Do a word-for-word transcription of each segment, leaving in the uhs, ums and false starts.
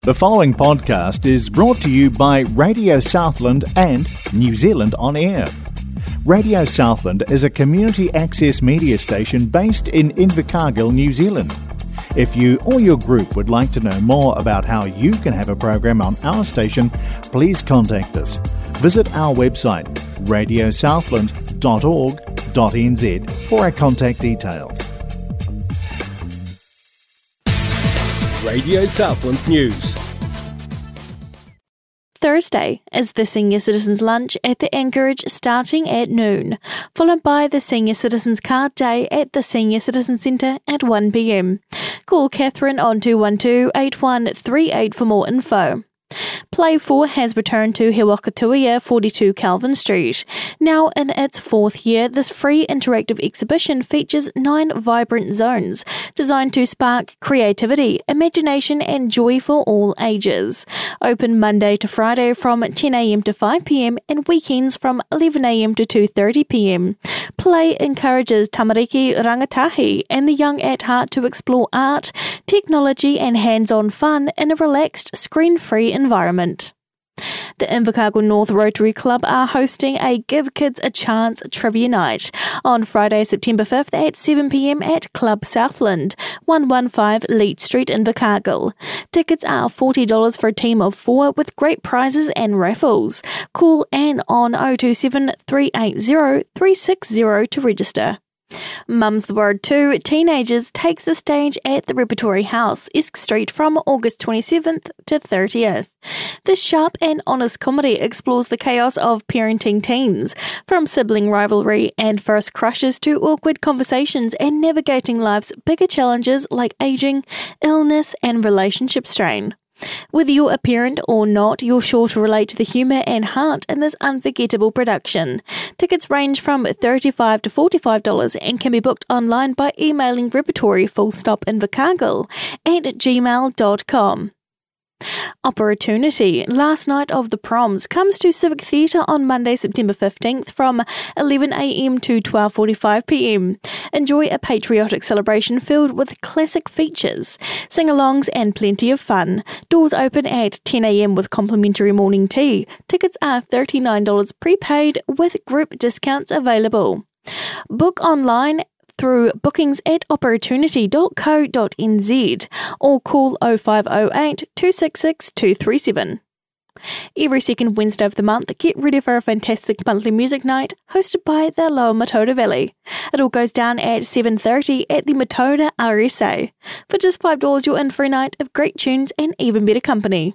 The following podcast is brought to you by Radio Southland and New Zealand On Air. Radio Southland is a community access media station based in Invercargill, New Zealand. If you or your group would like to know more about how you can have a program on our station, please contact us. Visit our website, radio southland dot org dot n z, for our contact details. Radio Southland News. Thursday is the Senior Citizens Lunch at the Anchorage starting at noon, followed by the Senior Citizens Card Day at the Senior Citizens Centre at one p m. Call Catherine on two one two, eight one three eight for more info. Play four has returned to He Wakatuia, forty-two Calvin Street. Now in its fourth year, this free interactive exhibition features nine vibrant zones designed to spark creativity, imagination and joy for all ages. Open Monday to Friday from ten a m to five p m and weekends from eleven a m to two thirty p m. Play encourages tamariki, rangatahi and the young at heart to explore art, technology and hands-on fun in a relaxed, screen-free environment. The Invercargill North Rotary Club are hosting a Give Kids a Chance trivia night on Friday, September fifth at seven p m at Club Southland, one fifteen Leet Street, Invercargill. Tickets are forty dollars for a team of four with great prizes and raffles. Call Anne on oh two seven, three eight zero, three six zero to register. Mum's the Word two Teenagers takes the stage at the Repertory House, Esk Street from August twenty-seventh to thirtieth. This sharp and honest comedy explores the chaos of parenting teens, from sibling rivalry and first crushes to awkward conversations and navigating life's bigger challenges like aging, illness and relationship strain. Whether you're a parent or not, you're sure to relate to the humour and heart in this unforgettable production. Tickets range from thirty-five dollars to forty-five dollars and can be booked online by emailing repertory full stop invercargill at gmail dot com. Opportunity, Last Night of the Proms, comes to Civic Theatre on Monday, September fifteenth from eleven a m to twelve forty-five p m. Enjoy a patriotic celebration filled with classic features, sing-alongs and plenty of fun. Doors open at ten a m with complimentary morning tea. Tickets are thirty-nine dollars prepaid with group discounts available. Book online through bookings at opportunity dot co dot n z or call oh five oh eight, two six six, two three seven. Every second Wednesday of the month, get ready for a fantastic monthly music night hosted by the Lower Matoda Valley. It all goes down at seven thirty at the Matoda R S A. For just five dollars, you're in for a night of great tunes and even better company.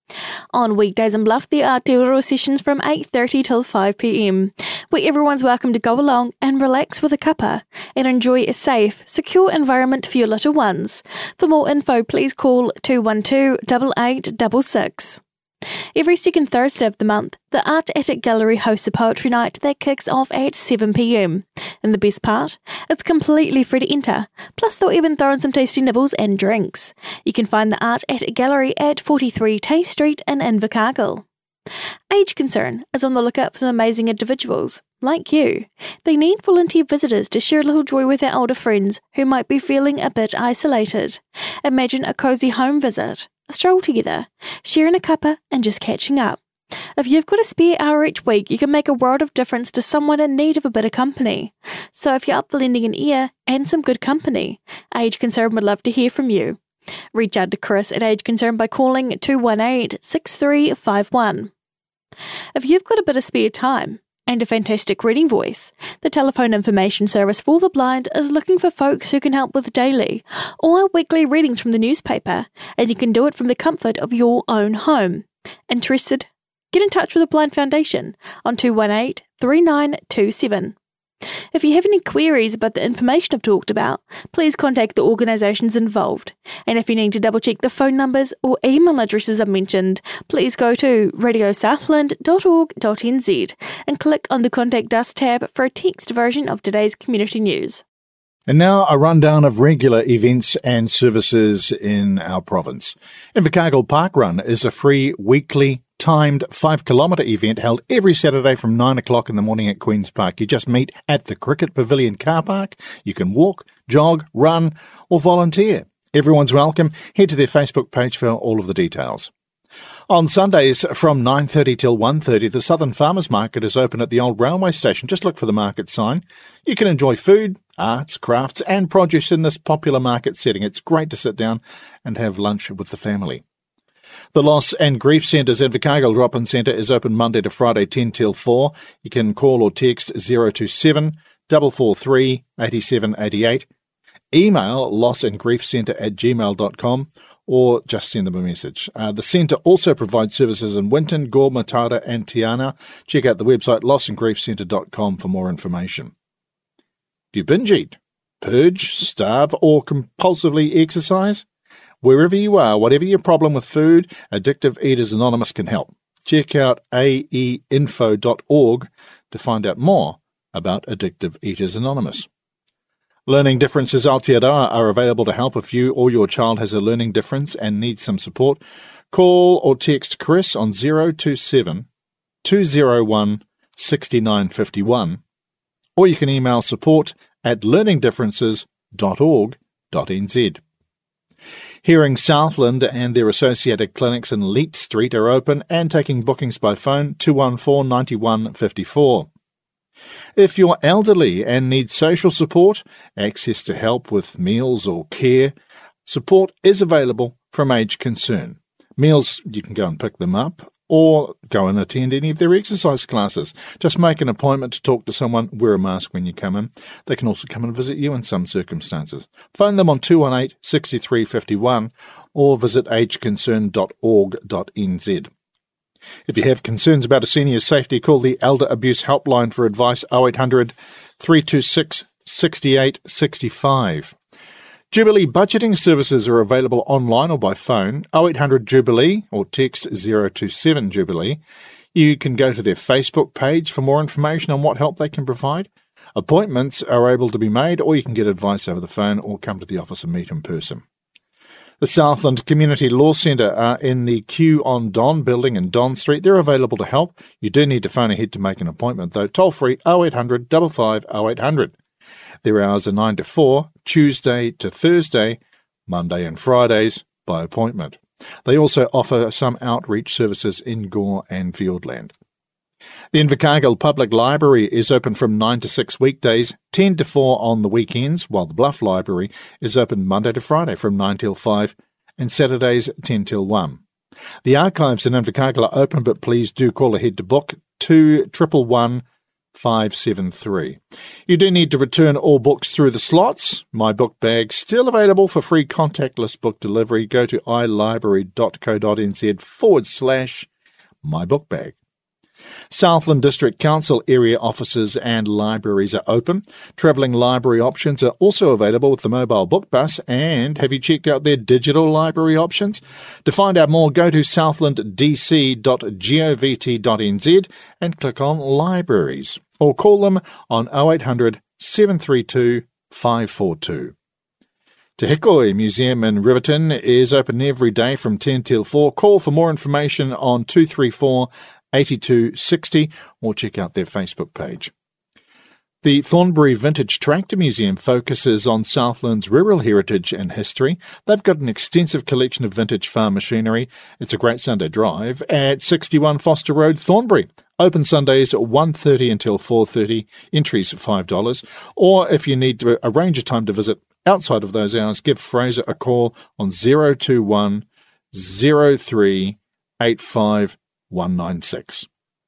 On weekdays in Bluff, there are Te Uro sessions from eight thirty till five p m, where everyone's welcome to go along and relax with a cuppa and enjoy a safe, secure environment for your little ones. For more info, please call two one two, eight eight six six. Every second Thursday of the month, the Art Attic Gallery hosts a poetry night that kicks off at seven p m. And the best part? It's completely free to enter, plus they'll even throw in some tasty nibbles and drinks. You can find the Art Attic Gallery at forty-three Tay Street in Invercargill. Age Concern is on the lookout for some amazing individuals, like you. They need volunteer visitors to share a little joy with their older friends who might be feeling a bit isolated. Imagine a cosy home visit, a stroll together, sharing a cuppa and just catching up. If you've got a spare hour each week, you can make a world of difference to someone in need of a bit of company. So if you're up for lending an ear and some good company, Age Concern would love to hear from you. Reach out to Chris at Age Concern by calling two one eight, six three five one. If you've got a bit of spare time and a fantastic reading voice, the Telephone Information Service for the Blind is looking for folks who can help with daily or weekly readings from the newspaper, and you can do it from the comfort of your own home. Interested? Get in touch with the Blind Foundation on two one eight, three nine two seven. If you have any queries about the information I've talked about, please contact the organisations involved. And if you need to double check the phone numbers or email addresses I've mentioned, please go to radio southland dot org dot n z and click on the Contact Us tab for a text version of today's community news. And now a rundown of regular events and services in our province. Invercargill Park Run is a free weekly timed five kilometre event held every Saturday from nine o'clock in the morning at Queen's Park. You just meet at the Cricket Pavilion car park. You can walk, jog, run or volunteer. Everyone's welcome. Head to their Facebook page for all of the details. On Sundays from nine thirty till one thirty, the Southern Farmers Market is open at the old railway station. Just look for the market sign. You can enjoy food, arts, crafts and produce in this popular market setting. It's great to sit down and have lunch with the family. The Loss and Grief Centre's Invercargill Drop-In Centre is open Monday to Friday ten till four. You can call or text zero two seven, four four three, eight seven eight eight. Email lossandgriefcentre at gmail dot com or just send them a message. Uh, the centre also provides services in Winton, Gore, Matara and Tiana. Check out the website loss and grief centre dot com for more information. Do you binge eat, purge, starve or compulsively exercise? Wherever you are, whatever your problem with food, Addictive Eaters Anonymous can help. Check out a e info dot org to find out more about Addictive Eaters Anonymous. Learning Differences Aotearoa are available to help if you or your child has a learning difference and needs some support. Call or text Chris on zero two seven, two zero one, six nine five one, or you can email support at learning differences dot org dot n z. Hearing Southland and their associated clinics in Leet Street are open and taking bookings by phone two one four, nine one five four. If you're elderly and need social support, access to help with meals or care, support is available from Age Concern. Meals, you can go and pick them up or go and attend any of their exercise classes. Just make an appointment to talk to someone, wear a mask when you come in. They can also come and visit you in some circumstances. Phone them on two one eight, six three five one or visit age concern dot org dot n z. If you have concerns about a senior's safety, call the Elder Abuse Helpline for advice oh eight hundred, three two six, six eight six five. Jubilee budgeting services are available online or by phone, oh eight hundred Jubilee or text zero two seven Jubilee. You can go to their Facebook page for more information on what help they can provide. Appointments are able to be made or you can get advice over the phone or come to the office and meet in person. The Southland Community Law Centre are in the Q on Don building in Don Street. They're available to help. You do need to phone ahead to make an appointment, though. Toll free oh eight hundred, five five oh eight hundred. Their hours are nine to four, Tuesday to Thursday, Monday and Fridays by appointment. They also offer some outreach services in Gore and Fiordland. The Invercargill Public Library is open from nine to six weekdays, ten to four on the weekends, while the Bluff Library is open Monday to Friday from nine till five and Saturdays ten till one. The archives in Invercargill are open, but please do call ahead to book two one one one, five seven three. You do need to return all books through the slots. My book bag still available for free contactless book delivery. Go to ilibrary dot co dot n z forward slash my book bag. Southland District Council area offices and libraries are open. Travelling library options are also available with the mobile book bus. And have you checked out their digital library options? To find out more, go to southland d c dot govt dot n z and click on Libraries, or call them on oh eight hundred, seven three two, five four two. Te Hikoi Museum in Riverton is open every day from ten till four. Call for more information on two three four, eight two six zero or check out their Facebook page. The Thornbury Vintage Tractor Museum focuses on Southland's rural heritage and history. They've got an extensive collection of vintage farm machinery. It's a great Sunday drive at sixty-one Foster Road, Thornbury. Open Sundays at one thirty until four thirty, entries five dollars. Or if you need to arrange a time to visit outside of those hours, give Fraser a call on zero two one, zero three, eight five one nine six.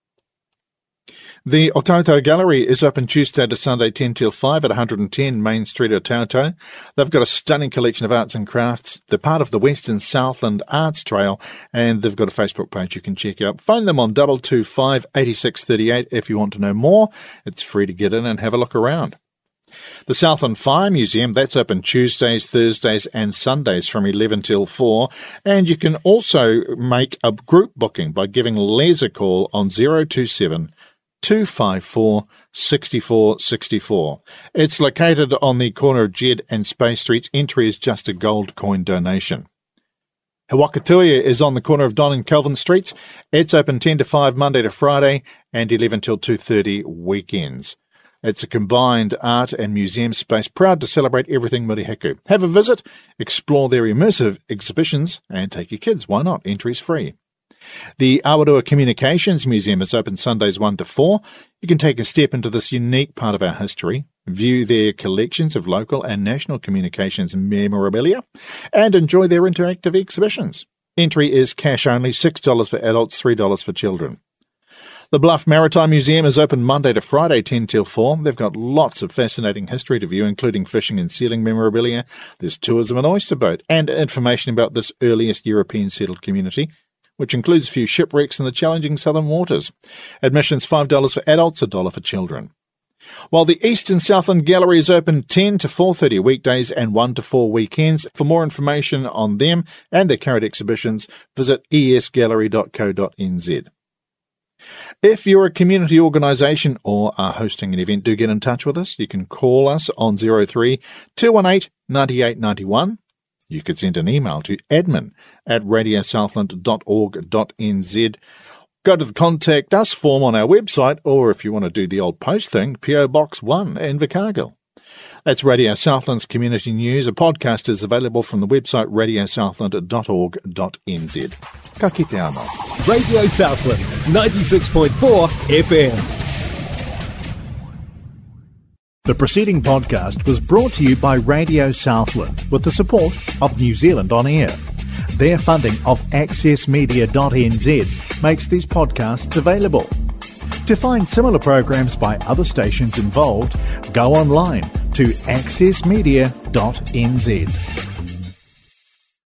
The Otautau Gallery is open Tuesday to Sunday ten till five at one hundred ten Main Street, Otautau. They've got a stunning collection of arts and crafts. They're part of the Western Southland Arts Trail, and they've got a Facebook page you can check out. Phone them on two two five, eight six three eight if you want to know more. It's free to get in and have a look around. The Southland Fire Museum, that's open Tuesdays, Thursdays and Sundays from eleven till four. And you can also make a group booking by giving Les a call on zero two seven, two five four, six four six four. It's located on the corner of Jed and Space Streets. Entry is just a gold coin donation. Hawakatuia is on the corner of Don and Kelvin Streets. It's open ten to five Monday to Friday and eleven till two thirty weekends. It's a combined art and museum space proud to celebrate everything Murihiku. Have a visit, explore their immersive exhibitions, and take your kids. Why not? Entry's free. The Awarua Communications Museum is open Sundays one to four. You can take a step into this unique part of our history, view their collections of local and national communications memorabilia, and enjoy their interactive exhibitions. Entry is cash only, six dollars for adults, three dollars for children. The Bluff Maritime Museum is open Monday to Friday, ten till four. They've got lots of fascinating history to view, including fishing and sealing memorabilia. There's tours of an oyster boat and information about this earliest European settled community, which includes a few shipwrecks in the challenging southern waters. Admission's five dollars for adults, a dollar for children. While the East and Southland Gallery is open ten to four thirty weekdays and one to four weekends. For more information on them and their current exhibitions, visit e s gallery dot co dot n z. If you're a community organisation or are hosting an event, do get in touch with us. You can call us on zero three two one eight nine eight nine one. You could send an email to admin at radio southland dot org dot n z. Go to the Contact Us form on our website, or if you want to do the old post thing, P O Box one in Invercargill. That's Radio Southland's Community News. A podcast is available from the website radio southland dot org dot n z. Ka kite anō. Radio Southland, ninety-six point four F M. The preceding podcast was brought to you by Radio Southland with the support of New Zealand On Air. Their funding of access media dot n z makes these podcasts available. To find similar programs by other stations involved, go online to access media dot n z.